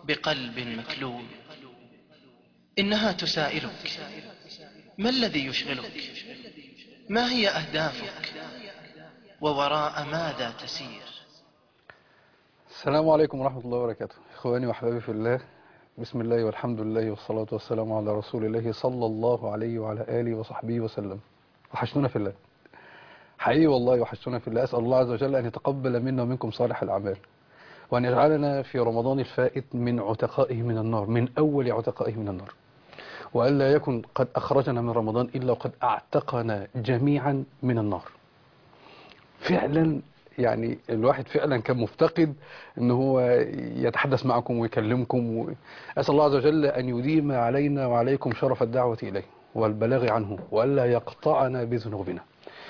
بقلب مكلوم. إنها تسائلك: ما الذي يشغلك؟ ما هي أهدافك؟ ووراء ماذا تسير؟ السلام عليكم ورحمة الله وبركاته. إخواني وأحبابي في الله، بسم الله والحمد لله والصلاة والسلام على رسول الله صلى الله عليه وعلى آله وصحبه وسلم. وحشتونا في الله حقيقي والله، وحشتونا في الله. أسأل الله عز وجل أن يتقبل منا ومنكم صالح الأعمال، وأن يجعلنا في رمضان الفائت من عتقائه من النار، من أول عتقائه من النار، وألا يكن قد أخرجنا من رمضان إلا وقد أعتقنا جميعا من النار. فعلا يعني الواحد فعلا كان مفتقد ان هو يتحدث معكم ويكلمكم، أسأل الله عز وجل أن يديم علينا وعليكم شرف الدعوة إليه والبلاغ عنه، وألا يقطعنا بذنوبنا.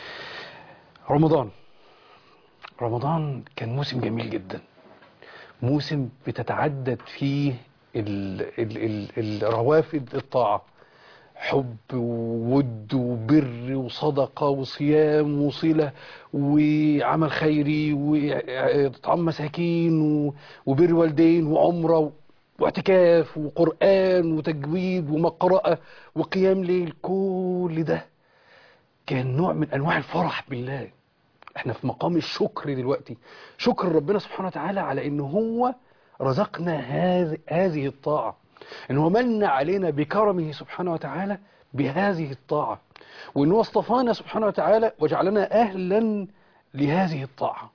رمضان كان موسم جميل جدا، موسم بتتعدد فيه الروافد الطاعة، حب وود وبر وصدقة وصيام وصلة وعمل خيري وإطعام مساكين وبر والدين وعمرة واعتكاف وقرآن وتجويد ومقرأة وقيام ليل. كل ده كان نوع من أنواع الفرح بالله. احنا في مقام الشكر دلوقتي، شكر ربنا سبحانه وتعالى على انه هو رزقنا هذه الطاعة، انه من علينا بكرمه سبحانه وتعالى بهذه الطاعة، وانه اصطفانا سبحانه وتعالى وجعلنا اهلا لهذه الطاعة.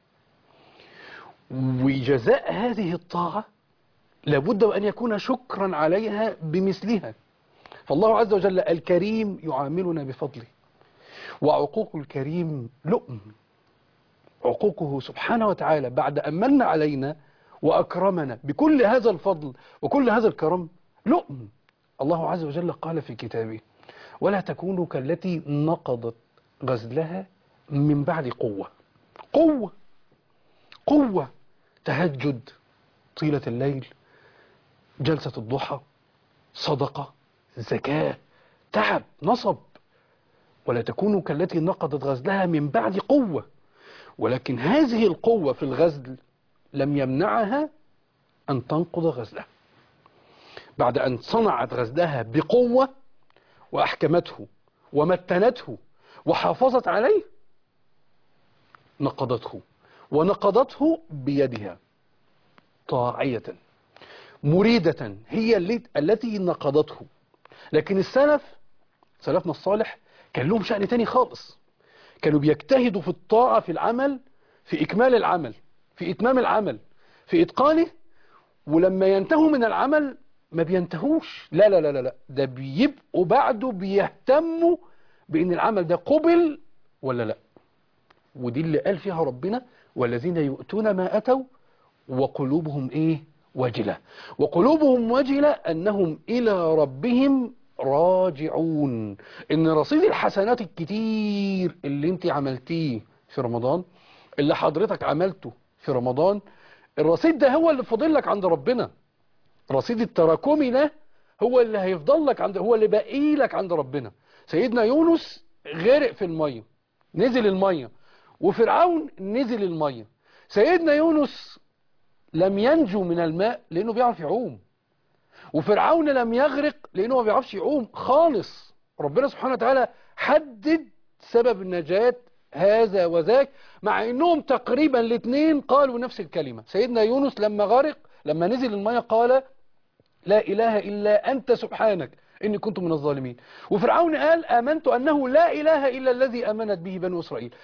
وجزاء هذه الطاعة لابد وان يكون شكرا عليها بمثلها. فالله عز وجل الكريم يعاملنا بفضله، وعقوق الكريم لؤم. عقوقه سبحانه وتعالى بعد أن من علينا وأكرمنا بكل هذا الفضل وكل هذا الكرم لؤم. الله عز وجل قال في كتابه: ولا تكونوا كالتي نقضت غزلها من بعد قوة تهجد طيلة الليل، جلسة الضحى، صدقة، زكاة، تعب، نصب. ولا تكونوا كالتي نقضت غزلها من بعد قوة، ولكن هذه القوة في الغزل لم يمنعها أن تنقض غزلها. بعد أن صنعت غزلها بقوة وأحكمته ومتنته وحافظت عليه، ونقضته بيدها طاعية مريدة، هي التي نقضته. لكن سلفنا الصالح كان لهم شأن تاني خالص، كانوا بيجتهدوا في الطاعة، في العمل، في إكمال العمل، في إتمام العمل، في إتقانه. ولما ينتهوا من العمل ما بينتهوش، لا لا لا لا، ده بيبقوا بعده بيهتموا بأن العمل ده قبل ولا لا. ودي اللي قال فيها ربنا: والذين يؤتون ما أتوا وقلوبهم وجلة. وقلوبهم وجلة أنهم إلى ربهم راجعون. إن رصيد الحسنات الكتير اللي انت عملتيه في رمضان، اللي حضرتك عملته في رمضان، الرصيد ده هو اللي فاضل لك عند ربنا. رصيد التراكمي ده هو اللي هيفضل لك هو اللي باقي لك عند ربنا. سيدنا يونس غرق في المية، نزل المية، وفرعون نزل المية. سيدنا يونس لم ينجو من الماء لأنه بيعرف يعوم، وفرعون لم يغرق لأنه ما بيعرفش يعوم خالص. ربنا سبحانه وتعالى حدد سبب النجاة هذا وذاك، مع انهم تقريبا الاثنين قالوا نفس الكلمة. سيدنا يونس لما غرق، لما نزل المياه، قال: لا إله إلا أنت سبحانك إني كنت من الظالمين. وفرعون قال: آمنت أنه لا إله إلا الذي آمنت به بنو إسرائيل.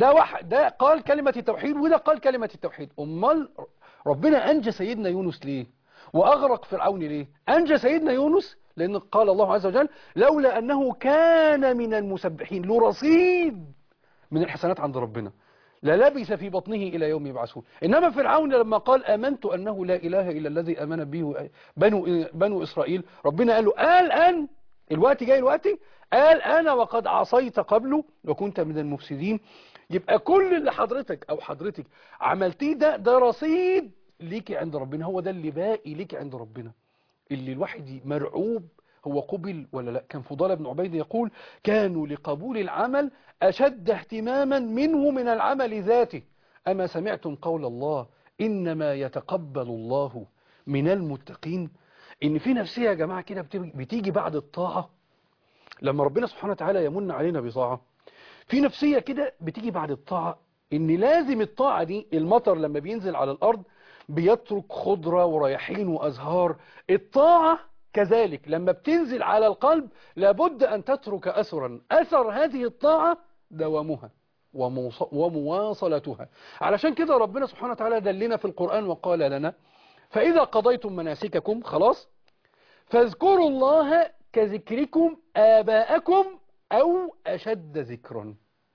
ده قال كلمة التوحيد، وده قال كلمة التوحيد. أمال ربنا أنجى سيدنا يونس ليه وأغرق فرعون ليه؟ أنجى سيدنا يونس لأن قال الله عز وجل: لولا أنه كان من المسبحين، له رصيد من الحسنات عند ربنا، للبث في بطنه إلى يوم يبعثون. إنما فرعون لما قال: آمنت أنه لا إله إلا الذي آمن به بنو إسرائيل، ربنا قال له: الآن الوقت جاي، قال: أنا وقد عصيت قبله وكنت من المفسدين. يبقى كل اللي حضرتك أو حضرتك عملتيه ده رصيد ليكي عند ربنا، هو ده اللي باقي ليكي عند ربنا، اللي الواحد مرعوب هو قبل ولا لا. كان فضالة بن عبيد يقول: كانوا لقبول العمل أشد اهتماما منه من العمل ذاته. أما سمعتم قول الله: إنما يتقبل الله من المتقين، ان في نفسية يا جماعة كده بتيجي بعد الطاعة. لما ربنا سبحانه وتعالى يمن علينا بطاعة، في نفسية كده بتيجي بعد الطاعة ان لازم الطاعة دي، المطر لما بينزل على الارض بيترك خضرة ورياحين وازهار، الطاعة كذلك لما بتنزل على القلب لابد ان تترك اثرا، اثر هذه الطاعة دوامها ومواصلتها. علشان كده ربنا سبحانه وتعالى دلنا في القرآن وقال لنا: فإذا قضيتم مناسككم، خلاص، فاذكروا الله كذكركم آباءكم أو أشد ذكرا.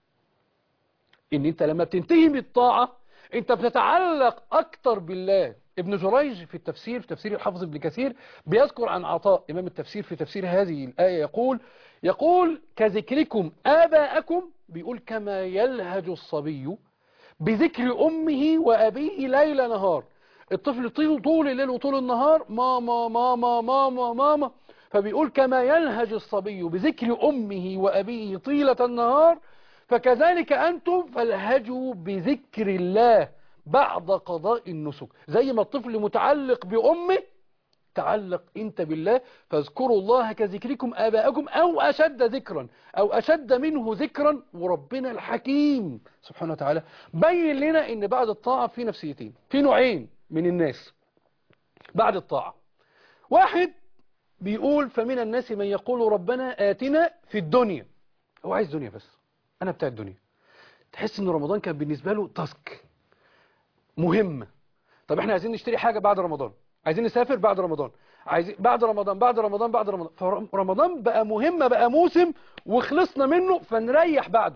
إن أنت لما بتنتهي بالطاعة أنت بتتعلق أكتر بالله. ابن جريج في التفسير، في تفسير الحافظ ابن كثير، بيذكر عن عطاء إمام التفسير في تفسير هذه الآية، يقول كذكركم آباءكم، بيقول كما يلهج الصبي بذكر أمه وأبيه ليل نهار. الطفل طول الليل وطول النهار ماما ماما ماما ماما، فبيقول كما يلهج الصبي بذكر أمه وأبيه طيلة النهار، فكذلك أنتم فالهجوا بذكر الله بعد قضاء النسك. زي ما الطفل متعلق بأمه، تعلق انت بالله. فاذكروا الله كذكركم آباءكم أو أشد ذكرا، أو أشد منه ذكرا. وربنا الحكيم سبحانه وتعالى بين لنا ان بعد الطاعة في نفسيتين، في نوعين من الناس بعد الطاعة. واحد بيقول: فمن الناس من يقول ربنا آتنا في الدنيا، هو عايز دنيا بس، أنا بتاع الدنيا. تحس ان رمضان كان بالنسبة له تاسك مهمة. طب احنا عايزين نشتري حاجة بعد رمضان، عايزين نسافر بعد رمضان، عايزين بعد رمضان بعد رمضان بعد رمضان، فرمضان بقى مهمة، بقى موسم وخلصنا منه فنريح بعده.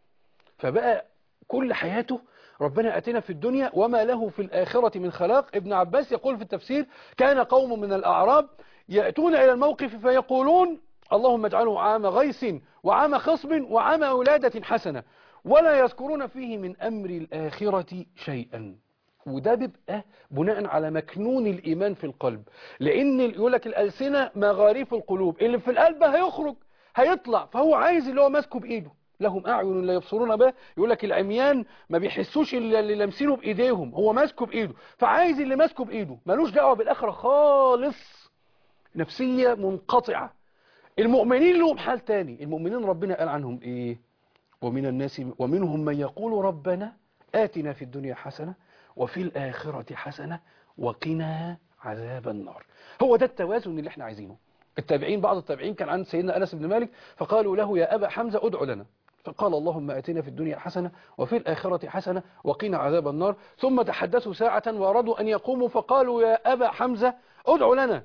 فبقى كل حياته ربنا آتنا في الدنيا وما له في الآخرة من خلاق. ابن عباس يقول في التفسير: كان قوم من الأعراب يأتون إلى الموقف فيقولون: اللهم اجعله عام غيث وعام خصب وعام ولادة حسنة، ولا يذكرون فيه من أمر الآخرة شيئا. وده بيبقى بناء على مكنون الإيمان في القلب، لأن يقول لك الألسنة مغاريف القلوب، اللي في القلب هيخرج هيطلع، فهو عايز اللي هو ماسكه بإيده. لهم أعين لا يبصرون بها، يقول لك العميان ما بيحسوش اللي لامسينه بإيديهم، هو ماسكه بإيده، فعايز اللي ماسكه بإيده، ملوش دعوة بالآخرة خالص. نفسية منقطعة. المؤمنين لهم حال تاني. المؤمنين ربنا قال عنهم إيه؟ ومن الناس ومنهم من يقول ربنا آتنا في الدنيا حسنة وفي الآخرة حسنة وقنا عذاب النار. هو ده التوازن اللي احنا عايزينه. التابعين، بعض التابعين كان عند سيدنا أنس بن مالك فقالوا له: يا أبا حمزة ادعو لنا، فقال: اللهم آتنا في الدنيا حسنة وفي الآخرة حسنة وقنا عذاب النار. ثم تحدثوا ساعة وأرادوا أن يقوموا فقالوا: يا أبا حمزة ادعو لنا،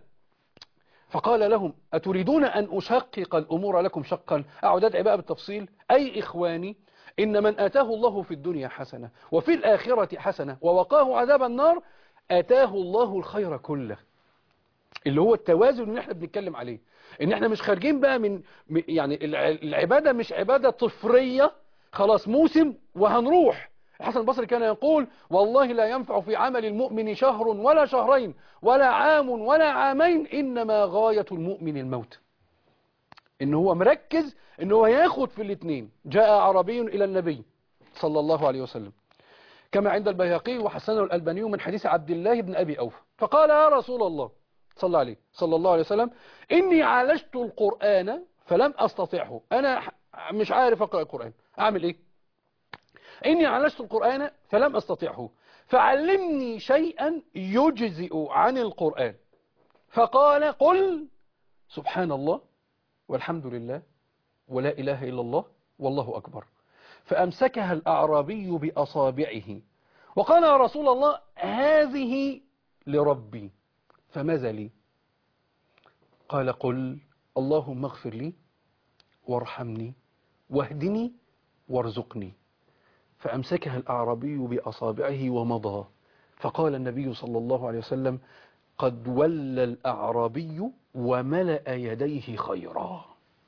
فقال لهم: أتريدون أن أشقق الأمور لكم شقا؟ أعود أدعي بقى بالتفصيل. أي إخواني، إن من آتاه الله في الدنيا حسنة وفي الآخرة حسنة ووقاه عذاب النار آتاه الله الخير كله. اللي هو التوازن اللي احنا بنتكلم عليه، ان احنا مش خارجين بقى يعني العبادة مش عبادة طفرية خلاص موسم وهنروح. الحسن البصري كان يقول: والله لا ينفع في عمل المؤمن شهر ولا شهرين ولا عام ولا عامين، إنما غاية المؤمن الموت. إن هو مركز إن هو ياخد في الاثنين. جاء عربي إلى النبي صلى الله عليه وسلم كما عند البيهقي وحسنه الألباني من حديث عبد الله بن أبي أوفى، فقال: يا رسول الله صلى الله عليه وسلم، إني عالجت القرآن فلم أستطيعه، أنا مش عارف أقرأ القرآن، أعمل إيه؟ إني عالجت القرآن فلم أستطيعه فعلمني شيئا يجزئ عن القرآن. فقال: قل سبحان الله والحمد لله ولا إله إلا الله والله أكبر. فأمسكها الأعرابي بأصابعه وقال: يا رسول الله هذه لربي فماذا لي؟ قال: قل اللهم اغفر لي وارحمني واهدني وارزقني. فأمسكها الأعرابي بأصابعه ومضى. فقال النبي صلى الله عليه وسلم: قد ولى الأعرابي وملأ يديه خيرا.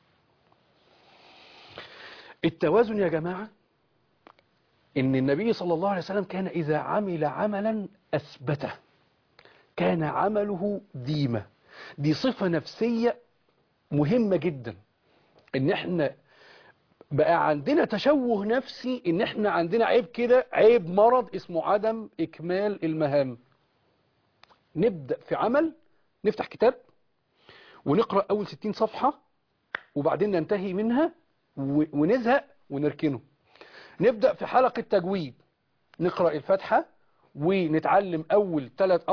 التوازن يا جماعة، إن النبي صلى الله عليه وسلم كان إذا عمل عملا أثبته، كان عمله ديمة. دي صفة نفسية مهمة جدا. إن احنا بقى عندنا تشوه نفسي، إن احنا عندنا عيب كده، عيب مرض اسمه عدم إكمال المهام. نبدأ في عمل، نفتح كتاب ونقرأ أول 60 صفحة وبعدين ننتهي منها ونزهق ونركنه. نبدأ في حلقة تجويد، نقرأ الفاتحة ونتعلم أول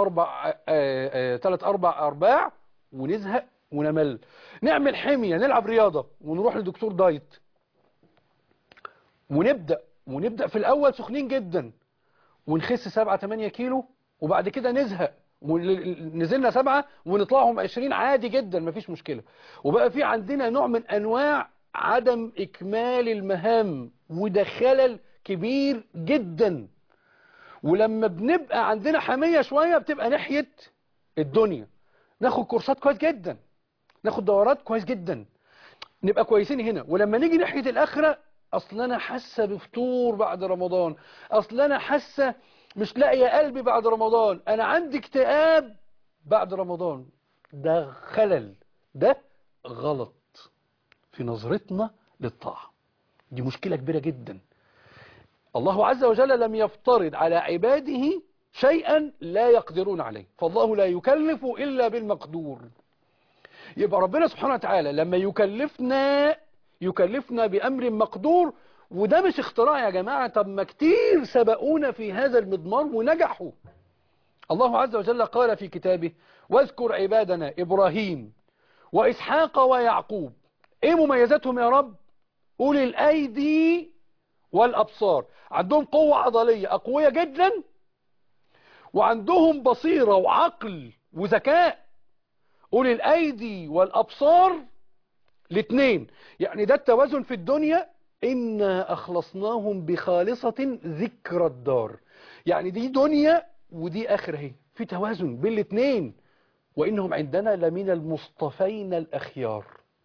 3-4 أرباع ونزهق ونمل. نعمل حمية، نلعب رياضة ونروح لدكتور دايت، ونبدأ في الأول سخنين جدا ونخس 7-8 كيلو وبعد كده نزهق نزلنا 7 ونطلعهم 20 عادي جدا مفيش مشكلة. وبقى في عندنا نوع من أنواع عدم إكمال المهام، وده خلل كبير جدا. ولما بنبقى عندنا حمية شوية بتبقى ناحية الدنيا، ناخد كورسات كويس جدا، ناخد دورات كويس جدا، نبقى كويسين هنا. ولما نيجي ناحية الآخرة، أصل أنا حاسة بفتور بعد رمضان، أصل أنا حاسة مش لاقية قلبي بعد رمضان، أنا عندي اكتئاب بعد رمضان. ده خلل، ده غلط في نظرتنا للطاعة. دي مشكلة كبيرة جدا. الله عز وجل لم يفترض على عباده شيئا لا يقدرون عليه، فالله لا يكلف إلا بالمقدور. يبقى ربنا سبحانه وتعالى لما يكلفنا بأمر مقدور، وده مش اختراع يا جماعة. طب ما كتير سبقونا في هذا المضمار ونجحوا. الله عز وجل قال في كتابه: واذكر عبادنا إبراهيم وإسحاق ويعقوب. ايه مميزاتهم يا رب؟ أولي الأيدي والأبصار، عندهم قوة عضلية أقوية جدا، وعندهم بصيرة وعقل وذكاء. أولي الأيدي والأبصار الاثنين، يعني ده التوازن في الدنيا. إنا أخلصناهم بخالصة ذكر الدار، يعني دي دنيا ودي آخرة، هي في توازن بين الاثنين. وإنهم عندنا لمن المصطفين الأخيار.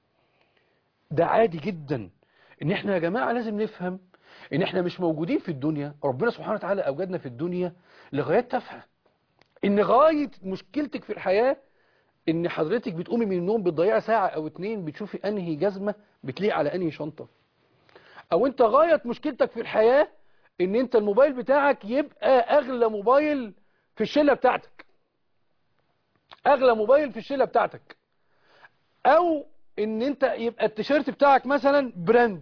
ده عادي جدا إن إحنا يا جماعة لازم نفهم إن إحنا مش موجودين في الدنيا. ربنا سبحانه وتعالى أوجدنا في الدنيا لغايات تافهة. إن غاية مشكلتك في الحياة إن حضرتك بتقومي من النوم بتضيع ساعة أو 2 بتشوفي أنهي جزمة بتليق على أنهي شنطة. أو أنت غاية مشكلتك في الحياة إن أنت الموبايل بتاعك يبقى أغلى موبايل في الشلة بتاعتك، أغلى موبايل في الشلة بتاعتك. أو إن أنت يبقى التيشيرت بتاعك مثلا براند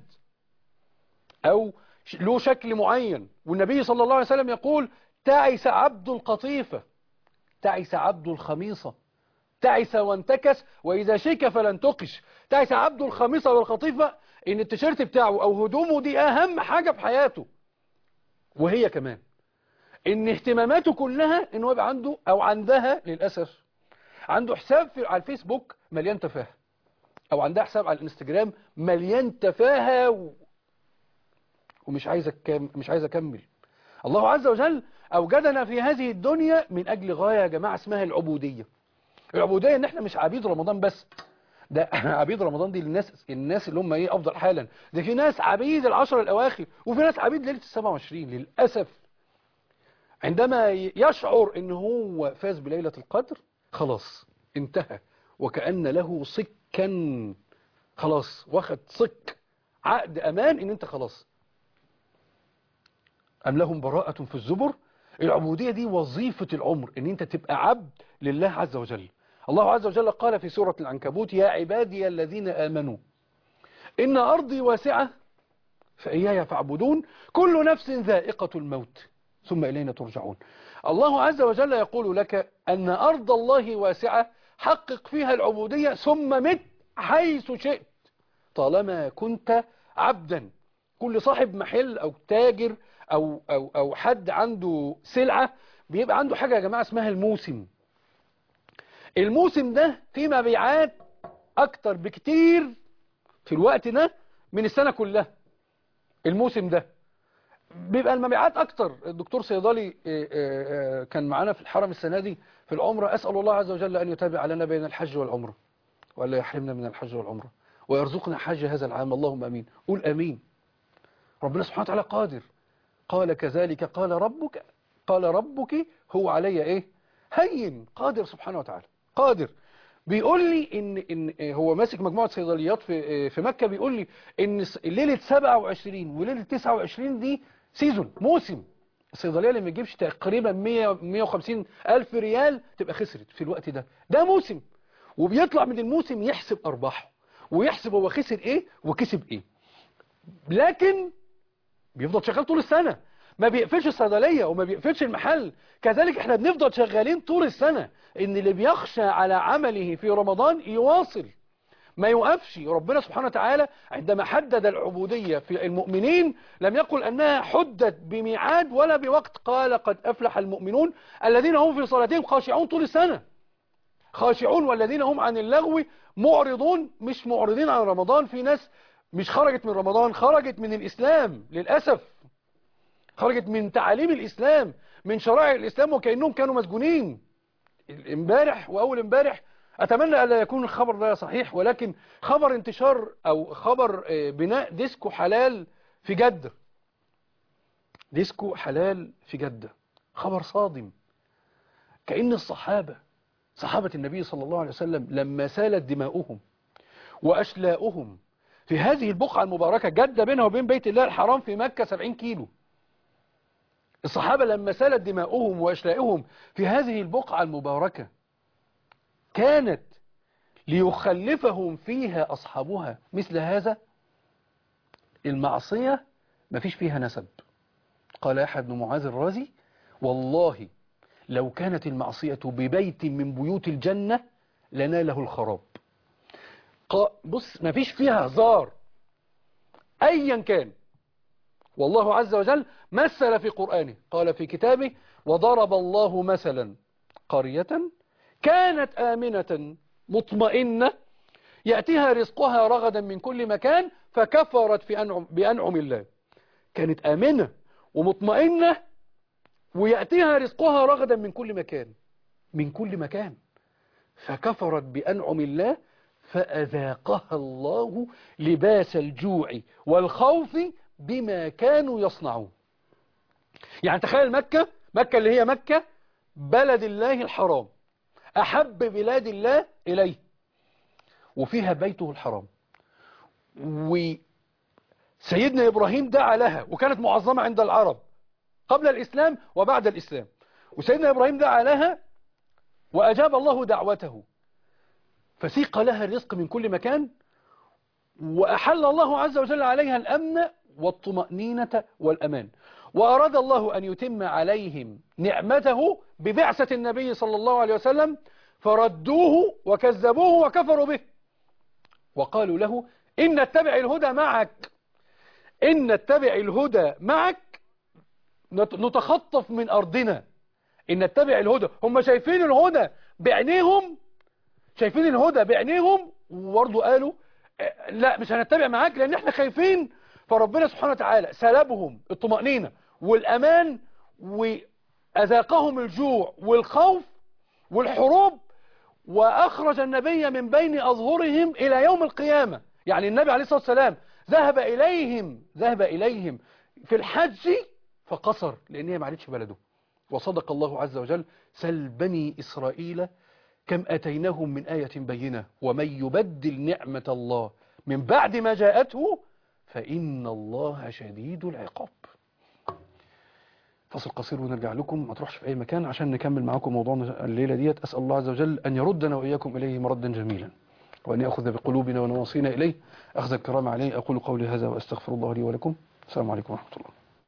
أو له شكل معين. والنبي صلى الله عليه وسلم يقول: تعس عبد القطيفة، تعس عبد الخميصة، تعس وانتكس وإذا شيك فلن تقش. تعس عبد الخميصة والقطيفة، إن التيشيرت بتاعه أو هدومه دي أهم حاجة في حياته. وهي كمان إن اهتماماته كلها إنه يبقى عنده أو عندها للأسف عنده حساب على الفيسبوك مليان تفاهة، أو عندها حساب على الانستجرام مليان تفاهة ومش عايز أكمل. الله عز وجل أوجدنا في هذه الدنيا من أجل غاية يا جماعة اسمها العبودية. العبودية إن إحنا مش عبيد رمضان بس، ده عبيد رمضان دي الناس اللي هم إيه أفضل حالا. ده في ناس عبيد العشر الأواخر، وفي ناس عبيد ليلة 27 للأسف. عندما يشعر إن هو فاز بليلة القدر خلاص انتهى، وكأن له صكا، خلاص واخد صك عقد أمان إن أنت خلاص. أم لهم براءة في الزبر. العبودية دي وظيفة العمر، إن أنت تبقى عبد لله عز وجل. الله عز وجل قال في سورة العنكبوت: يا عبادي الذين آمنوا إن أرضي واسعة فإياي فاعبدون كل نفس ذائقة الموت ثم إلينا ترجعون. الله عز وجل يقول لك أن أرض الله واسعة، حقق فيها العبودية ثم مت حيث شئت طالما كنت عبدا. كل صاحب محل أو تاجر أو حد عنده سلعة بيبقى عنده حاجة يا جماعة اسمها الموسم. الموسم ده فيه مبيعات أكتر بكتير في الوقت ده من السنة كلها. الموسم ده بيبقى المبيعات أكتر. الدكتور صيدلي كان معانا في الحرم السنة دي في العمرة. أسأل الله عز وجل أن يتابع لنا بين الحج والعمرة، ولا يحرمنا من الحج والعمرة، ويرزقنا حج هذا العام، اللهم أمين. قول أمين. ربنا سبحانه وتعالى قادر. قال كذلك قال ربك هو علي إيه هين. قادر سبحانه وتعالى، قادر. بيقول لي إن هو ماسك مجموعة صيدليات في مكة. بيقول لي إن ليلة 27 وليلة 29 دي سيزون، موسم. الصيدلية اللي ما تجيبش تقريبا 100-150 ألف ريال تبقى خسرت في الوقت ده. ده موسم، وبيطلع من الموسم يحسب أرباحه ويحسب هو خسر إيه وكسب إيه. لكن بيفضل شغال طول السنة، ما بيقفلش الصيدلية وما بيقفلش المحل. كذلك احنا بنفضل شغالين طول السنة. ان اللي بيخشى على عمله في رمضان يواصل ما يوقفش. ربنا سبحانه وتعالى عندما حدد العبودية في المؤمنين لم يقل أنها حدت بميعاد ولا بوقت، قال قد أفلح المؤمنون الذين هم في صلاتهم خاشعون طول السنة. خاشعون والذين هم عن اللغو معرضون. مش معرضين عن رمضان. في ناس مش خرجت من رمضان، خرجت من الإسلام للأسف، خرجت من تعاليم الإسلام، من شرائع الإسلام، وكأنهم كانوا مسجونين. امبارح وأول امبارح، أتمنى ألا يكون الخبر ده صحيح، ولكن خبر انتشار أو خبر بناء ديسكو حلال في جدة. ديسكو حلال في جدة، خبر صادم. كأن صحابة النبي صلى الله عليه وسلم لما سالت دماؤهم وأشلاؤهم في هذه البقعة المباركة، جدة بينها وبين بيت الله الحرام في مكة 70 كيلو. الصحابة لما سالت دماؤهم وأشلاؤهم في هذه البقعة المباركة كانت ليخلفهم فيها أصحابها مثل هذا. المعصية ما فيش فيها نسب. قال يحيى بن معاذ الرازي: والله لو كانت المعصية ببيت من بيوت الجنة لناله الخراب. بص، ما فيش فيها هزار أيا كان. والله عز وجل مثل في قرآنه، قال في كتابه: وضرب الله مثلا قرية كانت آمنة مطمئنة يأتيها رزقها رغدا من كل مكان فكفرت بأنعم الله. كانت آمنة ومطمئنة ويأتيها رزقها رغدا من كل مكان، من كل مكان، فكفرت بأنعم الله فأذاقها الله لباس الجوع والخوف بما كانوا يصنعون. يعني تخيل مكة اللي هي مكة بلد الله الحرام، أحب بلاد الله إليه، وفيها بيته الحرام، وسيدنا إبراهيم دعا لها وكانت معظمة عند العرب قبل الإسلام وبعد الإسلام، وسيدنا إبراهيم دعا لها وأجاب الله دعوته، فسيق لها الرزق من كل مكان، وأحل الله عز وجل عليها الأمن والطمأنينة والأمان، وأراد الله أن يتم عليهم نعمته ببعثة النبي صلى الله عليه وسلم، فردوه وكذبوه وكفروا به وقالوا له: إن نتبع الهدى معك، إن نتبع الهدى معك نتخطف من أرضنا. إن نتبع الهدى، هم شايفين الهدى بعينيهم، شايفين الهدى بعينيهم، وبرضه قالوا لا مش هنتبع معاك لأن احنا خايفين. فربنا سبحانه وتعالى سلبهم الطمأنينة والأمان وأذاقهم الجوع والخوف والحروب، وأخرج النبي من بين أظهرهم إلى يوم القيامة. يعني النبي عليه الصلاة والسلام ذهب إليهم في الحج فقصر لأن هي ما عادتش بلده. وصدق الله عز وجل: سل بني إسرائيل كم أتيناهم من آية بينة ومن يبدل نعمة الله من بعد ما جاءته فإن الله شديد العقاب. فصل قصير ونرجع لكم، ما تروحش في أي مكان عشان نكمل معاكم موضوعنا الليلة ديت. أسأل الله عز وجل أن يردنا وإياكم إليه مردا جميلا، وأن يأخذ بقلوبنا ونواصينا إليه أخذ الكرام عليه. أقول قولي هذا وأستغفر الله لي ولكم. السلام عليكم ورحمة الله.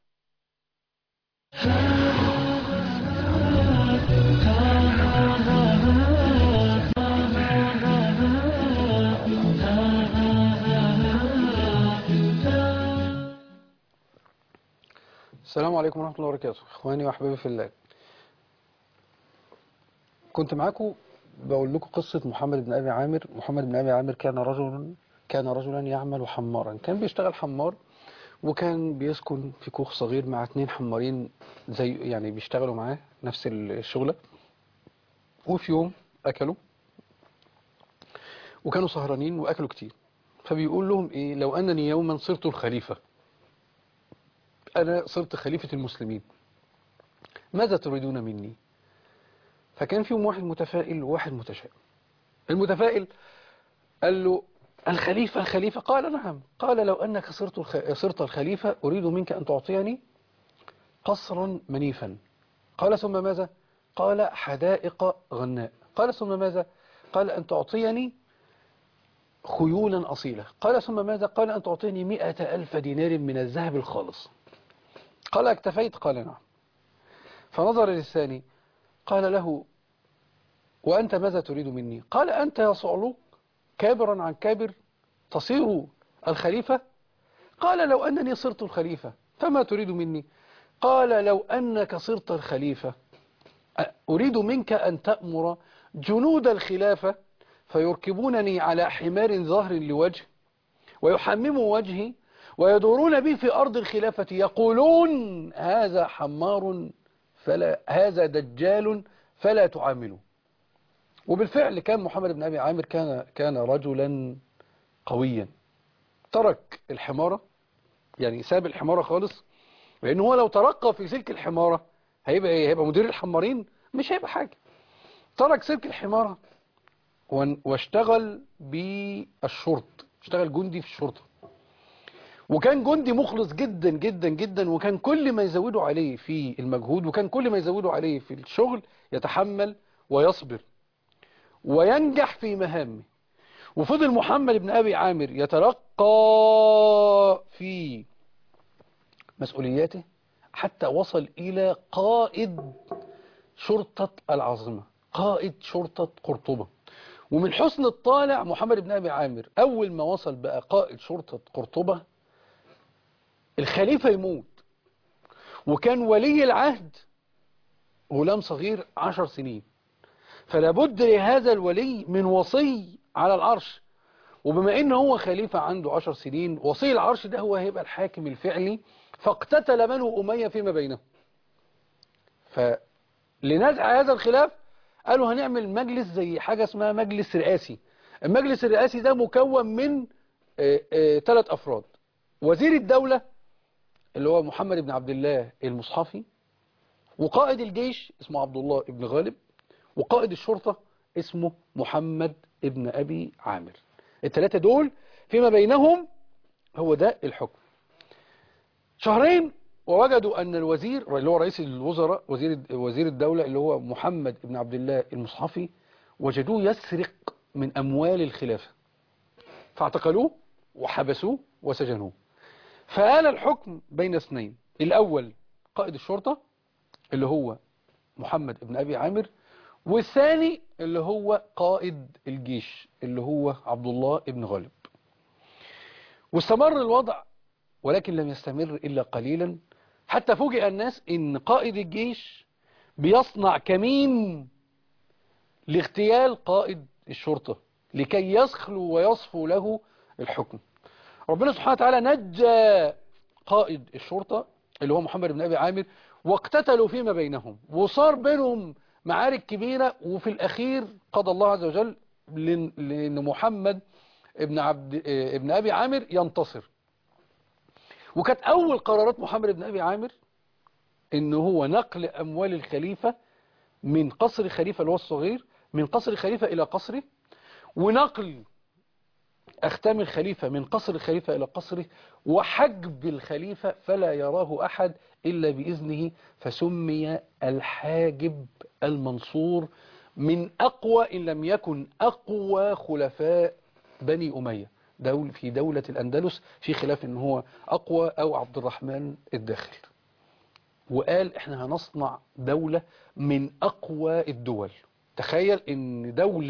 السلام عليكم ورحمة الله وبركاته. إخواني وأحبابي في الله، كنت معاكم بقول لكم قصة محمد بن أبي عامر. محمد بن أبي عامر كان رجلا يعمل حمارا، كان بيشتغل حمار، وكان بيسكن في كوخ صغير مع 2 حمارين زي يعني بيشتغلوا معاه نفس الشغلة. وفي يوم أكلوا وكانوا سهرانين وأكلوا كتير، فبيقول لهم إيه: لو أنني يوما صرت الخليفة، أنا صرت خليفة المسلمين، ماذا تريدون مني؟ فكان فيهم واحد متفائل وواحد متشائم. المتفائل قال له: الخليفة؟ قال: نعم. قال: لو أنك صرت الخليفة أريد منك أن تعطيني قصرا منيفا. قال ثم ماذا؟ قال حدائق غناء. قال ثم ماذا؟ قال أن تعطيني خيولا أصيلة. قال ثم ماذا؟ قال أن تعطيني 100,000 دينار من الذهب الخالص. قال اكتفيت؟ قال نعم. فنظر للثاني قال له وأنت ماذا تريد مني؟ قال أنت يا صعلوك كابرا عن كابر تصير الخليفة؟ قال لو أنني صرت الخليفة فما تريد مني؟ قال لو أنك صرت الخليفة أريد منك أن تأمر جنود الخلافة فيركبونني على حمار ظهر لوجه ويحمموا وجهي ويدورون بي في أرض الخلافة يقولون هذا حمار فلا هذا دجال فلا تعامله. وبالفعل كان محمد بن أبي عامر كان رجلا قويا، ترك الحمارة، يعني ساب الحمارة خالص، لأنه هو لو ترقى في سلك الحمارة هيبقى مدير الحمارين، مش هيبقى حاجة. ترك سلك الحمارة واشتغل بالشرطة، اشتغل جندي في الشرطة، وكان جندي مخلص جدا جدا جدا، وكان كل ما يزودوا عليه في المجهود وكان كل ما يزودوا عليه في الشغل يتحمل ويصبر وينجح في مهامه. وفضل محمد بن أبي عامر يترقى في مسؤولياته حتى وصل إلى قائد شرطة العاصمة، قائد شرطة قرطبة. ومن حسن الطالع محمد بن أبي عامر أول ما وصل بقى قائد شرطة قرطبة الخليفة يموت، وكان ولي العهد غلام صغير 10 سنين، فلا بد لهذا الولي من وصي على العرش. وبما ان هو خليفة عنده 10 سنين، وصي العرش ده هو هيبقى الحاكم الفعلي. فاقتتل بنو أمية فيما بينهم، فلنزع هذا الخلاف قالوا هنعمل مجلس زي حاجة اسمها مجلس رئاسي. المجلس الرئاسي ده مكون من 3 أفراد: وزير الدولة اللي هو محمد بن عبد الله المصحفي، وقائد الجيش اسمه عبد الله بن غالب، وقائد الشرطة اسمه محمد بن أبي عامر. ال3 دول فيما بينهم هو ده الحكم. شهرين ووجدوا أن الوزير اللي هو رئيس الوزراء وزير الدولة اللي هو محمد بن عبد الله المصحفي وجدوه يسرق من أموال الخلافة، فاعتقلوه وحبسوه وسجنوه. فآل الحكم بين 2: الأول قائد الشرطة اللي هو محمد بن أبي عامر، والثاني اللي هو قائد الجيش اللي هو عبد الله بن غالب. واستمر الوضع ولكن لم يستمر إلا قليلا، حتى فوجئ الناس إن قائد الجيش بيصنع كمين لاغتيال قائد الشرطة لكي يسخلو ويصفو له الحكم. ربنا سبحانه وتعالى نجى قائد الشرطة اللي هو محمد بن أبي عامر، واقتتلوا فيما بينهم وصار بينهم معارك كبيرة، وفي الأخير قضى الله عز وجل لأن محمد ابن أبي عامر ينتصر. وكانت أول قرارات محمد بن أبي عامر إن هو نقل أموال الخليفة من قصر الخليفة اللي هو الصغير، من قصر الخليفة إلى قصره، ونقل أختام الخليفة من قصر الخليفة إلى قصره، وحجب الخليفة فلا يراه أحد إلا بإذنه، فسمي الحاجب المنصور، من أقوى إن لم يكن أقوى خلفاء بني أمية في دولة الأندلس، في خلاف إن هو أقوى أو عبد الرحمن الداخل. وقال إحنا هنصنع دولة من أقوى الدول. تخيل إن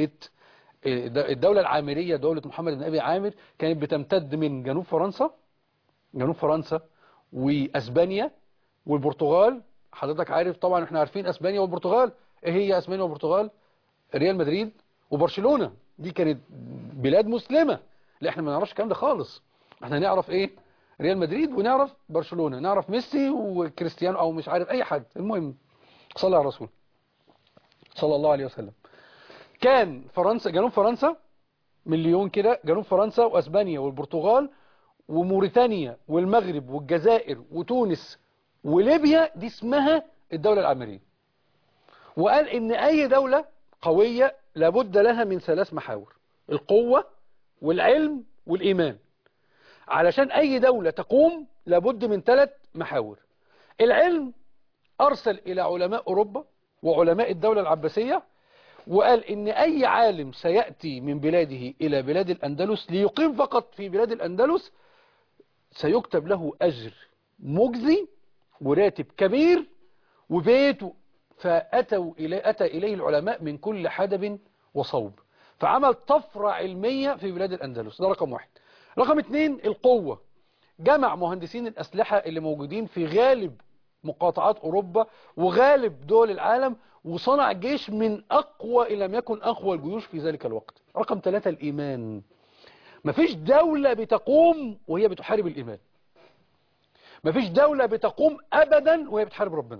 الدولة العامرية، دولة محمد بن أبي عامر، كانت بتمتد من جنوب فرنسا وأسبانيا والبرتغال. حضرتك عارف طبعا، احنا عارفين أسبانيا والبرتغال. ايه هي أسبانيا والبرتغال؟ ريال مدريد وبرشلونة. دي كانت بلاد مسلمة. لا احنا ما نعرفش الكلام ده خالص. احنا نعرف ايه؟ ريال مدريد ونعرف برشلونة، نعرف ميسي وكريستيانو او مش عارف اي حد. المهم صلى على الرسول صلى الله عليه وسلم. كان فرنسا، جنوب فرنسا مليون كده، جنوب فرنسا واسبانيا والبرتغال وموريتانيا والمغرب والجزائر وتونس وليبيا، دي اسمها الدولة العامرية. وقال ان اي دولة قوية لابد لها من 3 محاور: القوة والعلم والإيمان. علشان اي دولة تقوم لابد من 3 محاور: العلم أرسل إلى علماء أوروبا وعلماء الدولة العباسية، وقال إن أي عالم سيأتي من بلاده إلى بلاد الأندلس ليقيم فقط في بلاد الأندلس سيكتب له أجر مجزي وراتب كبير وبيت. أتى إليه العلماء من كل حدب وصوب، فعمل طفرة علمية في بلاد الأندلس. ده رقم واحد. رقم اتنين، القوة. جمع مهندسين الأسلحة اللي موجودين في غالب مقاطعات أوروبا وغالب دول العالم، وصنع جيش من أقوى إن لم يكن أقوى الجيوش في ذلك الوقت. رقم ثلاثة، الإيمان. مفيش دولة بتقوم وهي بتحارب الإيمان. مفيش دولة بتقوم أبدا وهي بتحارب ربنا.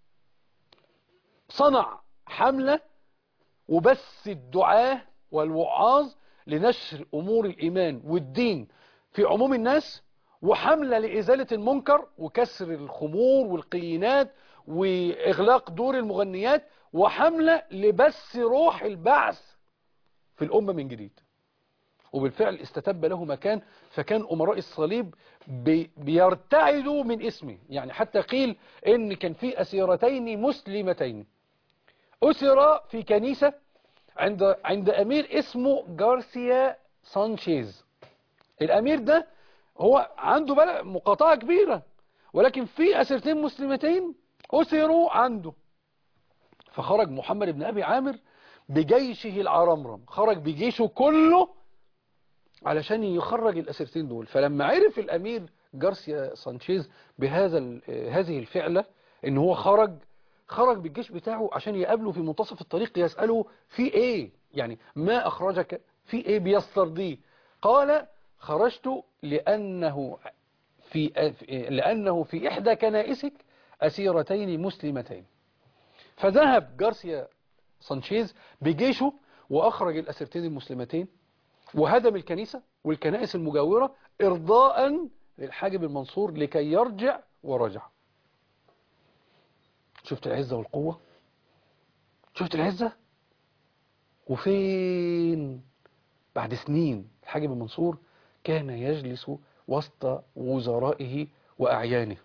صنع حملة وبث الدعاة والوعاظ لنشر أمور الإيمان والدين في عموم الناس، وحملة لإزالة المنكر وكسر الخمور والقينات وإغلاق دور المغنيات، وحملة لبث روح البعث في الأمة من جديد. وبالفعل استتب له مكان، فكان أمراء الصليب بيرتعدوا من اسمه. يعني حتى قيل إن كان في أسيرتين مسلمتين أسرا في كنيسة عند أمير اسمه جارسيا سانشيز. الأمير ده هو عنده مقاطعة كبيرة، ولكن في أسيرتين مسلمتين أسروا عنده. فخرج محمد بن أبي عامر بجيشه العرمرم، خرج بجيشه كله علشان يخرج الأسيرتين دول. فلما عرف الأمير جارسيا سانشيز هذه الفعلة، إن هو خرج بالجيش بتاعه عشان يقابله في منتصف الطريق، يسأله في إيه، يعني ما أخرجك، في إيه بيسترضيه. قال خرجت لأنه في إحدى كنائسك أسيرتين مسلمتين. فذهب جارسيا سانشيز بجيشه وأخرج الأسيرتين المسلمتين وهدم الكنيسة والكنائس المجاورة إرضاء للحاجب المنصور لكي يرجع، ورجع. شفت العزة والقوة؟ شفت العزة؟ وفين بعد سنين الحاجب المنصور كان يجلس وسط وزرائه وأعيانه.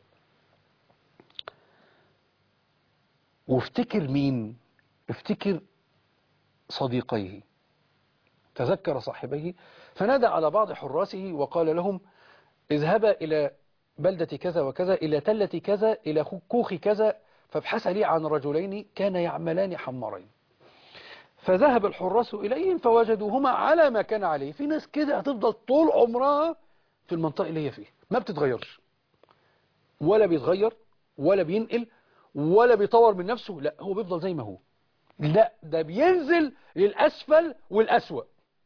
وافتكر مين؟ افتكر صديقيه، تذكر صاحبيه، فنادى على بعض حراسه وقال لهم اذهبا إلى بلدة كذا وكذا، إلى تلة كذا، إلى كوخ كذا، فابحث لي عن رجلين كان يعملان حمارين. فذهب الحراس إليهم فوجدوهما على ما كان عليه. في ناس كده هتفضل طول عمرها في المنطقة اللي هي فيه، ما بتتغيرش، ولا بيتغير ولا بينقل ولا بيطور من نفسه، لا هو بيفضل زي ما هو. لا ده بينزل للأسفل والأسوأ،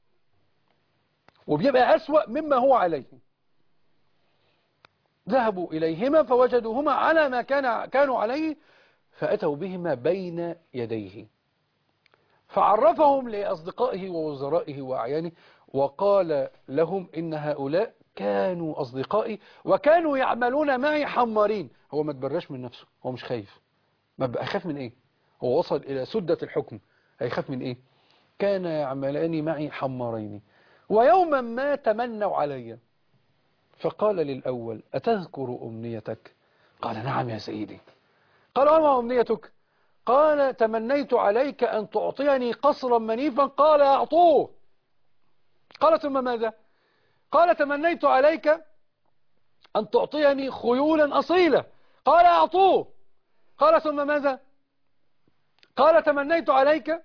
وبيبقى أسوأ مما هو عليه. ذهبوا إليهما فوجدوهما على ما كانوا عليه، فأتوا بهما بين يديه، فعرفهم لأصدقائه ووزرائه وأعيانه، وقال لهم إن هؤلاء كانوا أصدقائي وكانوا يعملون معي حمارين. هو ما تبرش من نفسه، هو مش خايف. ما بقى خاف من إيه؟ هو وصل إلى سدة الحكم، هيخاف من إيه؟ كان يعملان معي حمارين ويوما ما تمنوا علي. فقال للأول أتذكر أمنيتك؟ قال نعم يا سيدي. قال وما أمنيتك؟ قال تمنيت عليك أن تعطيني قصرا منيفا. قال أعطوه. قال ثم ماذا؟ قال تمنيت عليك أن تعطيني خيولا أصيلة. قال أعطوه. قال ثم ماذا؟ قال تمنيت عليك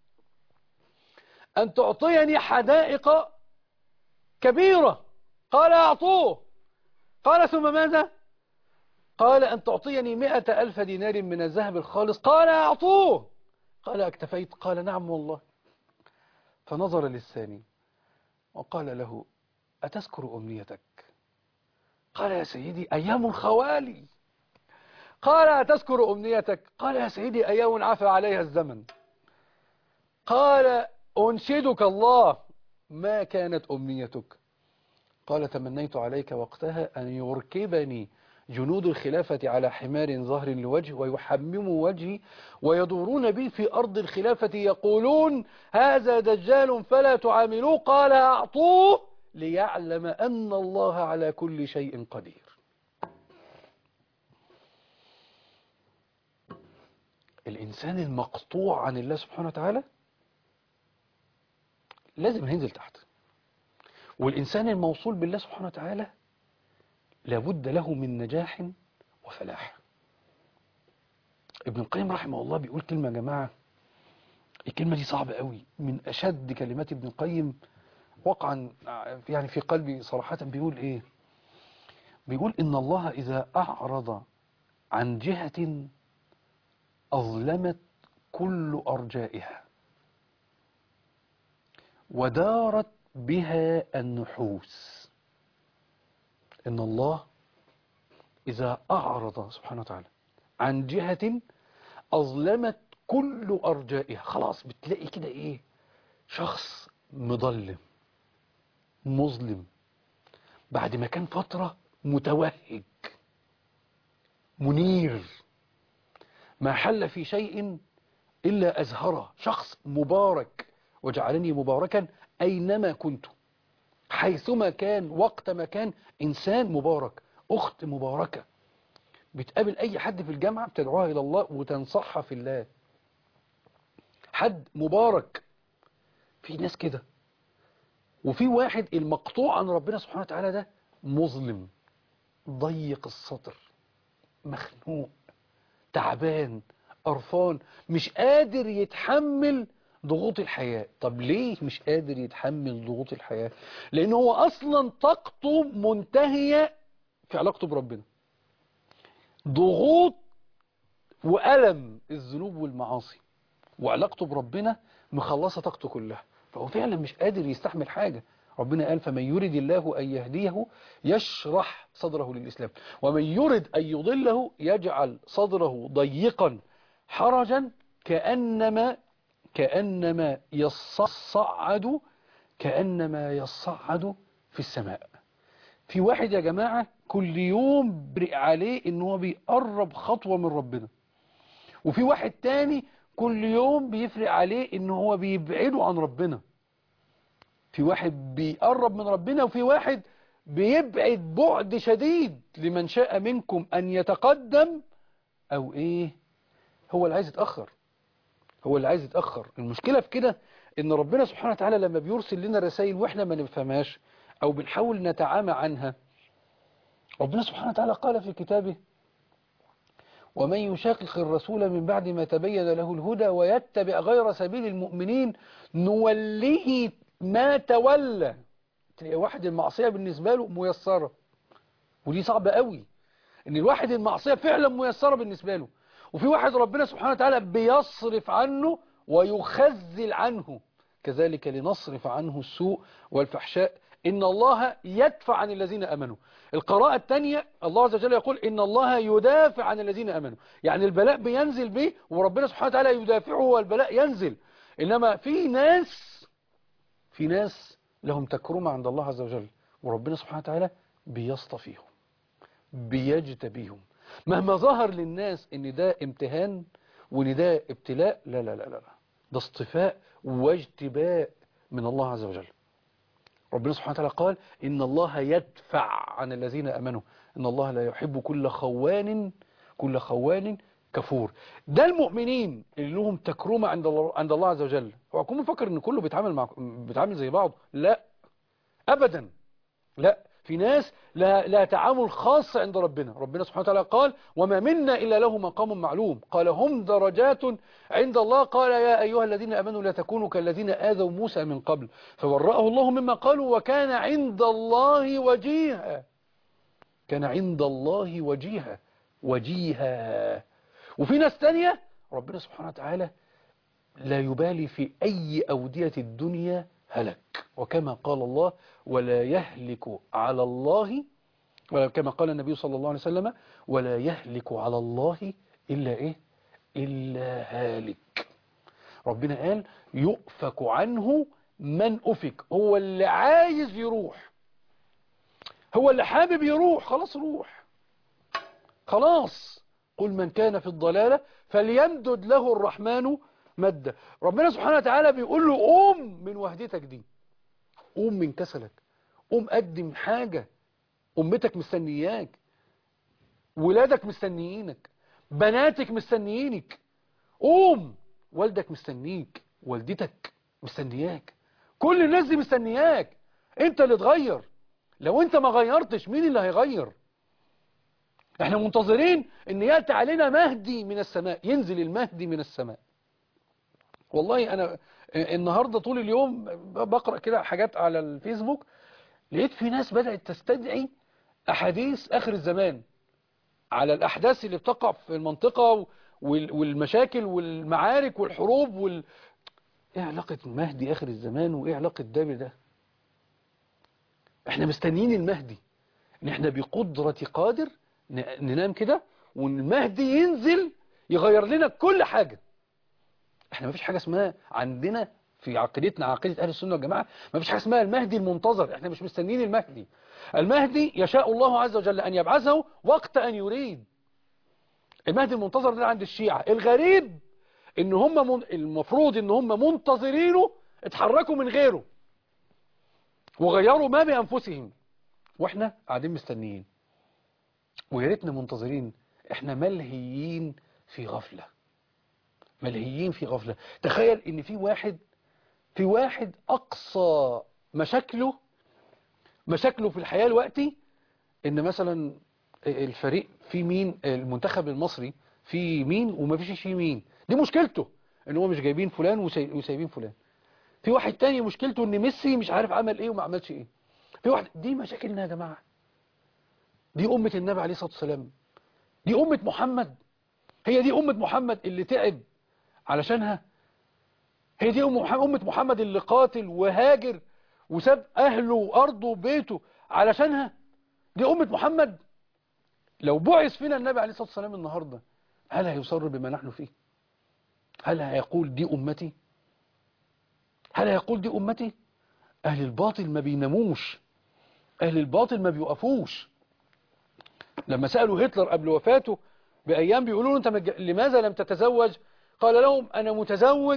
أن تعطيني حدائق كبيرة. قال أعطوه. قال ثم ماذا؟ قال أن تعطيني 100,000 دينار من الذهب الخالص. قال أعطوه. قال اكتفيت؟ قال نعم والله. فنظر للثاني وقال له أتذكر أمنيتك؟ قال يا سيدي أيام خوالي. قال أتذكر أمنيتك؟ قال يا سيدي أيام عفى عليها الزمن. قال أنشدك الله ما كانت أمنيتك؟ قال تمنيت عليك وقتها أن يركبني جنود الخلافة على حمار ظهر لوجه ويحمموا وجهي ويدورون بي في أرض الخلافة يقولون هذا دجال فلا تعاملوه. قال أعطوه ليعلم أن الله على كل شيء قدير. الإنسان المقطوع عن الله سبحانه وتعالى لازم هينزل تحت، والإنسان الموصول بالله سبحانه وتعالى لابد له من نجاح وفلاح. ابن القيم رحمه الله بيقول كلمة يا جماعة، الكلمة دي صعبة قوي، من أشد كلمات ابن القيم وقعا يعني في قلبي صراحة. بيقول إيه؟ بيقول إن الله إذا أعرض عن جهة أظلمت كل أرجائها ودارت بها النحوس. إن الله إذا أعرض سبحانه وتعالى عن جهة أظلمت كل أرجائها، خلاص بتلاقي كده إيه، شخص مظلم مظلم بعد ما كان فترة متوهج منير، ما حل في شيء إلا أزهره، شخص مبارك، وجعلني مباركا أينما كنت، حيثما كان وقتما كان، إنسان مبارك، أخت مباركة، بتقابل أي حد في الجامعة بتدعوها إلى الله وتنصحها في الله، حد مبارك. في ناس كده. وفي واحد المقطوع عن ربنا سبحانه وتعالى ده مظلم ضيق الصدر، مخنوق تعبان قرفان، مش قادر يتحمل ضغوط الحياة. طب ليه مش قادر يتحمل ضغوط الحياة؟ لأنه هو أصلا طاقته منتهية في علاقته بربنا، ضغوط وألم الذنوب والمعاصي وعلاقته بربنا مخلصة طاقته كلها، فهو فعلا مش قادر يستحمل حاجة. ربنا قال فمن يرد الله أن يهديه يشرح صدره للإسلام ومن يرد أن يضله يجعل صدره ضيقا حرجا كأنما يصعد في السماء. في واحد يا جماعة كل يوم برق عليه إن هو بيقرب خطوة من ربنا، وفي واحد تاني كل يوم بيفرق عليه إن هو بيبعده عن ربنا. في واحد بيقرب من ربنا وفي واحد بيبعد بعد شديد. لمن شاء منكم أن يتقدم أو إيه، هو اللي عايز يتأخر، هو اللي عايز يتأخر. المشكلة في كده إن ربنا سبحانه وتعالى لما بيرسل لنا رسائل وإحنا ما نفهمهاش أو بنحاول نتعامى عنها، ربنا سبحانه وتعالى قال في كتابه ومن يشاقق الرسول من بعد ما تبين له الهدى ويتبع غير سبيل المؤمنين نوليه ما تولى. تلاقي واحد المعصية بالنسبة له ميسرة، ودي صعبة قوي ان الواحد المعصية فعلا ميسرة بالنسبة له، وفي واحد ربنا سبحانه وتعالى بيصرف عنه ويخذل عنه. كذلك لنصرف عنه السوء والفحشاء إن الله يدفع عن الذين أمنوا. القراءة الثانية الله عز وجل يقول إن الله يدافع عن الذين أمنوا، يعني البلاء بينزل به وربنا سبحانه وتعالى يدافعه والبلاء ينزل. إنما في ناس لهم تكرمة عند الله عز وجل وربنا سبحانه وتعالى بيصطفيهم بيجتبيهم، مهما ظهر للناس ان ده امتهان وان ده ابتلاء، لا لا لا لا، ده اصطفاء واجتباء من الله عز وجل. ربنا سبحانه وتعالى قال إن الله يدفع عن الذين أمنوا إن الله لا يحب كل خوان كفور. ده المؤمنين اللي لهم تكرمة عند الله عز وجل. هو كون مفكر إن كله بيتعامل زي بعض؟ لا أبدا، لا، في ناس لا تعامل خاص عند ربنا سبحانه وتعالى قال وما منا إلا له مقام معلوم، قال هم درجات عند الله، قال يا أيها الذين أمنوا لا تكونوا كالذين آذوا موسى من قبل فبرأه الله مما قالوا وكان عند الله وجيها. كان عند الله وجيها. وفي ناس تانية ربنا سبحانه وتعالى لا يبالي في أي أودية الدنيا هلك، وكما قال الله ولا يهلك على الله، وكما قال النبي صلى الله عليه وسلم ولا يهلك على الله إلا هالك. ربنا قال يؤفك عنه من أفك، هو اللي عايز يروح، هو اللي حابب يروح، خلاص روح، خلاص. قل من كان في الضلالة فليمدد له الرحمن مادة. ربنا سبحانه وتعالى بيقول له قوم من وحدتك دي، قوم من كسلك، قوم قدم حاجة، أمتك مستنياك، ولادك مستنيينك، بناتك مستنيينك، قوم، والدك مستنيك، والدتك مستنياك، كل الناس دي مستنياك، انت اللي تغير. لو انت ما غيرتش مين اللي هيغير؟ احنا منتظرين ان يأتي علينا مهدي من السماء، ينزل المهدي من السماء. والله انا النهاردة طول اليوم بقرأ كده حاجات على الفيسبوك، لقيت في ناس بدأت تستدعي احاديث اخر الزمان على الاحداث اللي بتقع في المنطقة والمشاكل والمعارك والحروب ايه علاقة المهدي اخر الزمان وايه علاقة ده بده؟ احنا مستنيين المهدي، ان احنا بقدرة قادر ننام كده والمهدي ينزل يغير لنا كل حاجة. احنا ما فيش حاجة اسمها عندنا في عقيدتنا، عقيدة اهل السنة والجماعة، ما فيش حاجة اسمها المهدي المنتظر. احنا مش مستنيين المهدي. المهدي يشاء الله عز وجل ان يبعثه وقت ان يريد. المهدي المنتظر ده عند الشيعة. الغريب ان هم المفروض ان هم منتظرينه اتحركوا من غيره وغيروا ما بأنفسهم، واحنا قاعدين مستنيين. ويا ريتنا منتظرين، احنا ملهيين في غفلة، ملهيين في غفلة. تخيل ان في واحد اقصى مشاكله في الحياة الوقتي ان مثلا الفريق في مين، المنتخب المصري في مين وما فيش فيه مين. دي مشكلته ان هو مش جايبين فلان وسايبين فلان. في واحد تاني مشكلته ان ميسي مش عارف عمل ايه وما عملش ايه. في واحد. دي مشاكلنا يا جماعة. دي أمة النبي عليه الصلاة والسلام، دي أمة محمد. هي دي أمة محمد اللي تعب علشانها. هي دي أمة محمد اللي قاتل وهاجر وساب أهله وأرضه وبيته علشانها. دي أمة محمد. لو بعث فينا النبي عليه الصلاة والسلام النهاردة، هل هيصر بما نحن فيه؟ هل هيقول دي أمتي؟ هل هيقول دي أمتي؟ أهل الباطل ما بيناموش، أهل الباطل ما بيوقفوش. لما سألوا هتلر قبل وفاته بأيام بيقولوا له أنت لماذا لم تتزوج؟ قال لهم أنا متزوج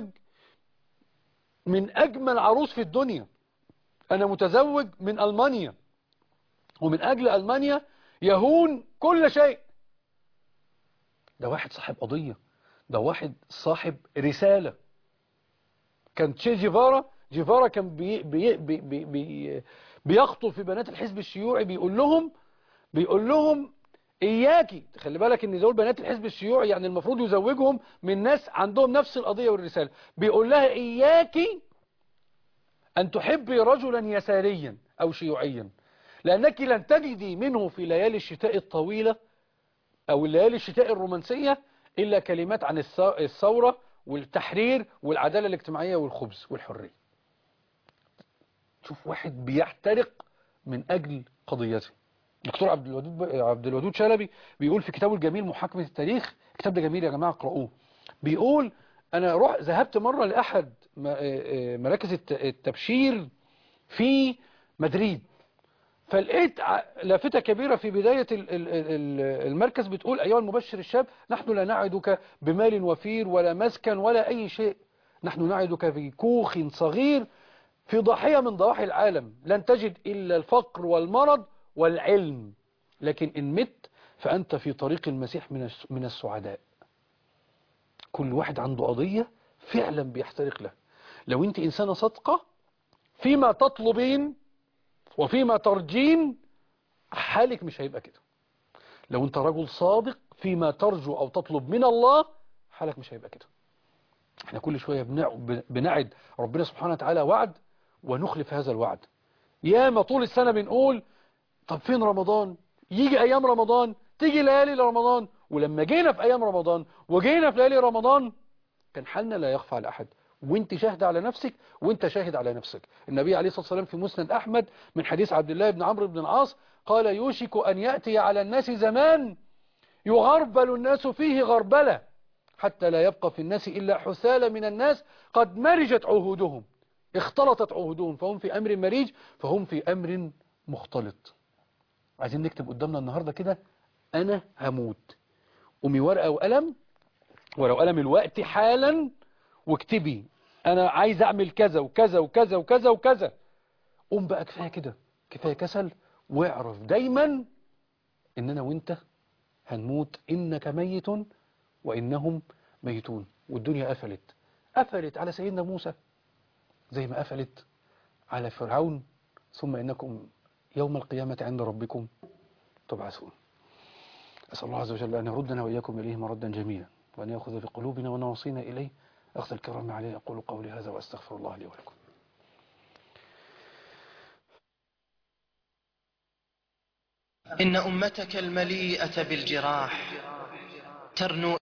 من أجمل عروس في الدنيا، أنا متزوج من ألمانيا، ومن أجل ألمانيا يهون كل شيء. ده واحد صاحب قضية، ده واحد صاحب رسالة. كان تشي جيفارا كان بيخطب في بنات الحزب الشيوعي، بيقول لهم إياكي، خلي بالك ان دول بنات الحزب الشيوعي، يعني المفروض يزوجهم من ناس عندهم نفس القضية والرسالة. بيقول لها إياكي أن تحبي رجلا يساريا أو شيوعيا، لأنك لن تجدي منه في ليالي الشتاء الطويلة أو الليالي الشتاء الرومانسية إلا كلمات عن الثورة والتحرير والعدالة الاجتماعية والخبز والحرية. شوف واحد بيحترق من أجل قضيته. دكتور عبد الودود شلبي بيقول في كتابه الجميل محاكمة التاريخ، الكتاب ده جميل يا جماعة اقرأوه. بيقول أنا ذهبت مرة لأحد مراكز التبشير في مدريد، فلقيت لافتة كبيرة في بداية المركز بتقول أيها المبشر الشاب، نحن لا نعدك بمال وفير ولا مسكن ولا أي شيء، نحن نعدك في كوخ صغير في ضاحية من ضواحي العالم، لن تجد إلا الفقر والمرض والعلم، لكن إن مت فأنت في طريق المسيح من السعداء. كل واحد عنده قضية فعلا بيحترق له. لو أنت إنسانة صادقة فيما تطلبين وفيما ترجين، حالك مش هيبقى كده. لو أنت رجل صادق فيما ترجو أو تطلب من الله، حالك مش هيبقى كده. احنا كل شوية بنعد ربنا سبحانه وتعالى وعد ونخلف هذا الوعد. ياما طول السنة بنقول طب فين رمضان؟ يجي أيام رمضان، تيجي ليالي رمضان، ولما جينا في أيام رمضان وجينا في ليالي رمضان كان حالنا لا يخفى على أحد، وانت شاهد على نفسك وانت شاهد على نفسك. النبي عليه الصلاة والسلام في مسند أحمد من حديث عبد الله بن عمرو بن العاص قال يوشك أن يأتي على الناس زمان يغربل الناس فيه غربلة حتى لا يبقى في الناس إلا حثالة من الناس قد مرجت عهودهم، اختلطت عهودهم، فهم في أمر مريج، فهم في أمر مختلط. عايزين نكتب قدامنا النهاردة كده أنا هموت. قومي ورقة وقلم، ورقة وقلم الوقت حالا، واكتبي أنا عايز أعمل كذا وكذا وكذا وكذا وكذا. قوم بقى، كفاية كده، كفاية كسل، واعرف دايما إننا وإنت هنموت، إنك ميت وإنهم ميتون. والدنيا قفلت على سيدنا موسى زي ما قفلت على فرعون، ثم إنكم يوم القيامة عند ربكم تبعثون. أسأل الله عز وجل أن يردنا وإياكم إليه مردا جميلا، وأن يأخذ بقلوبنا ونواصينا إليه أخذ الكرام عليه. أقول قولي هذا وأستغفر الله لي ولكم. إن أمتك المليئة بالجراح ترنو